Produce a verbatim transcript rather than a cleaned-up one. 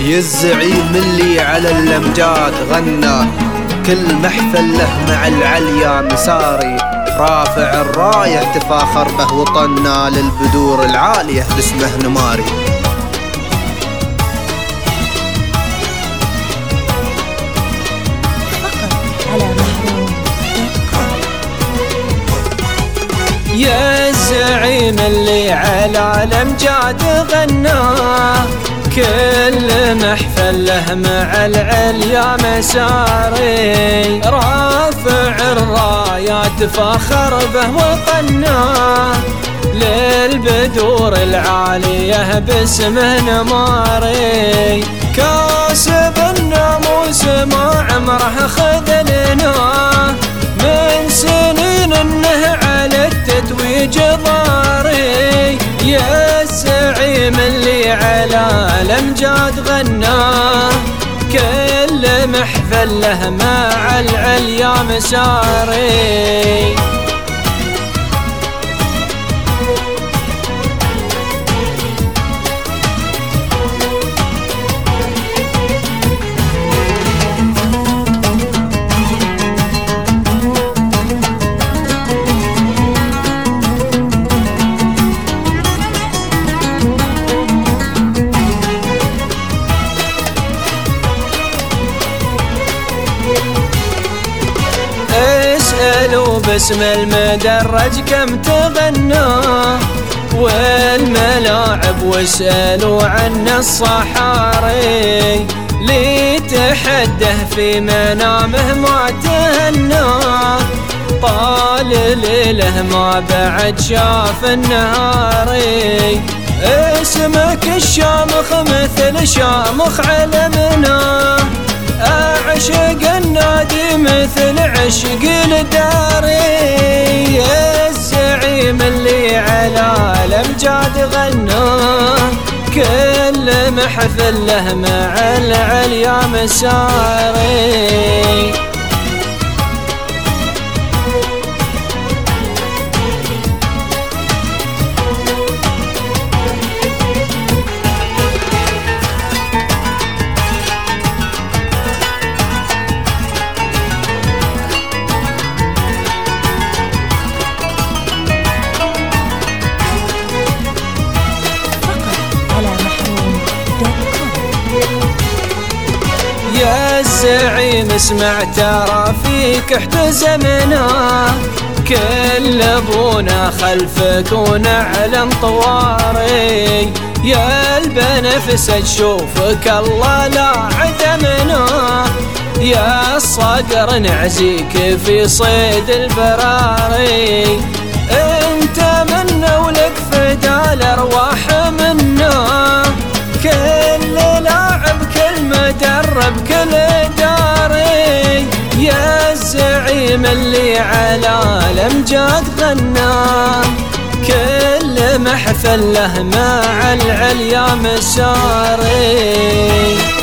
يا الزعيم اللي على الأمجاد غنى، كل محفل له مع العليا مساري، رافع الراية تفاخر به وطنا، للبدور العالية باسمه نماري. يا الزعيم اللي على الأمجاد غنى، كل محفل له مع العليا مساري، رافع الرايات فخر به وطنا، للبدور العالية باسمه نماري، كاسب الناموس ما عمره خذلنا، من سنين انه على التتويج ضاري. يا الزعيم اللي على الأمجاد غنى، كل محفل له مع العليا مساري. اسألوا باسم المدرج كم تغنى، والملاعب واسألوا عن الصحاري، لي تحده في منامه ما تهنى، طال ليله ما بعد شاف النهاري، اسمك الشامخ مثل شامخ علمنا، أعشق النادي مثل عشق الداري. يا الزعيم اللي على الأمجاد غنى، كل محفل له مع العليا مساري. يا الزعيم اسمع ترى فيك احتزمنا، كل ابونا خلفك ونعلم طواري، يا البنفس تشوفك الله لا عدمنا، يا الصقر نعزيك في صيد البراري، انت منا ولك فدا الارواح منا، كل لاعب كل مدرب كل داري. يا الزعيم اللي على الأمجاد غنى، كل محفل له مع العليا مساري.